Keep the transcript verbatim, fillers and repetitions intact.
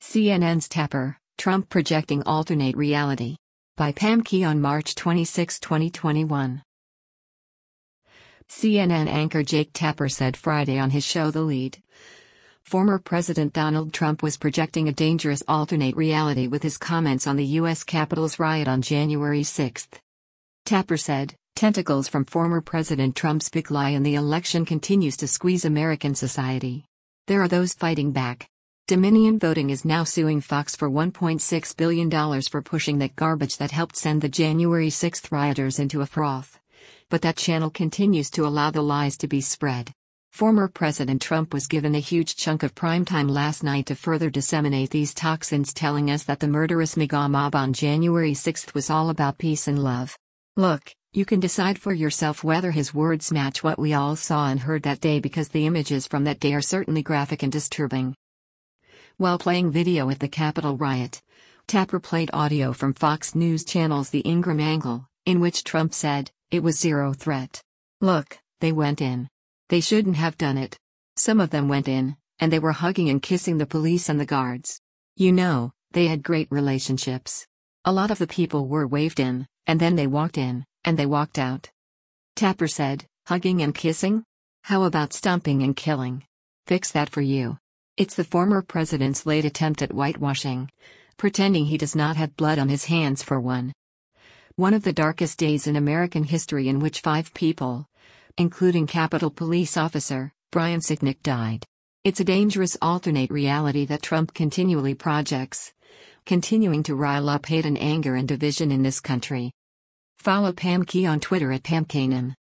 C N N's Tapper, Trump projecting alternate reality. By Pam Key on March twenty-sixth, twenty twenty-one. C N N anchor Jake Tapper said Friday on his show The Lead. Former President Donald Trump was projecting a dangerous alternate reality with his comments on the U S Capitol's riot on January sixth. Tapper said, "Tentacles from former President Trump's big lie in the election continues to squeeze American society. There are those fighting back. Dominion Voting is now suing Fox for one point six billion dollars for pushing that garbage that helped send the January sixth rioters into a froth. But that channel continues to allow the lies to be spread." Former President Trump was given a huge chunk of primetime last night to further disseminate these toxins, telling us that the murderous MAGA mob on January sixth was all about peace and love. Look, you can decide for yourself whether his words match what we all saw and heard that day, because the images from that day are certainly graphic and disturbing. While playing video at the Capitol riot, Tapper played audio from Fox News Channel's The Ingraham Angle, in which Trump said, "It was zero threat. Look, they went in. They shouldn't have done it. Some of them went in, and they were hugging and kissing the police and the guards. You know, they had great relationships. A lot of the people were waved in, and then they walked in, and they walked out." Tapper said, "Hugging and kissing? How about stomping and killing? Fix that for you." It's the former president's late attempt at whitewashing, pretending he does not have blood on his hands for one. One of the darkest days in American history, in which five people, including Capitol Police officer Brian Sicknick, died. It's a dangerous alternate reality that Trump continually projects, continuing to rile up hate and anger and division in this country. Follow Pam Key on Twitter at Pam Kanan.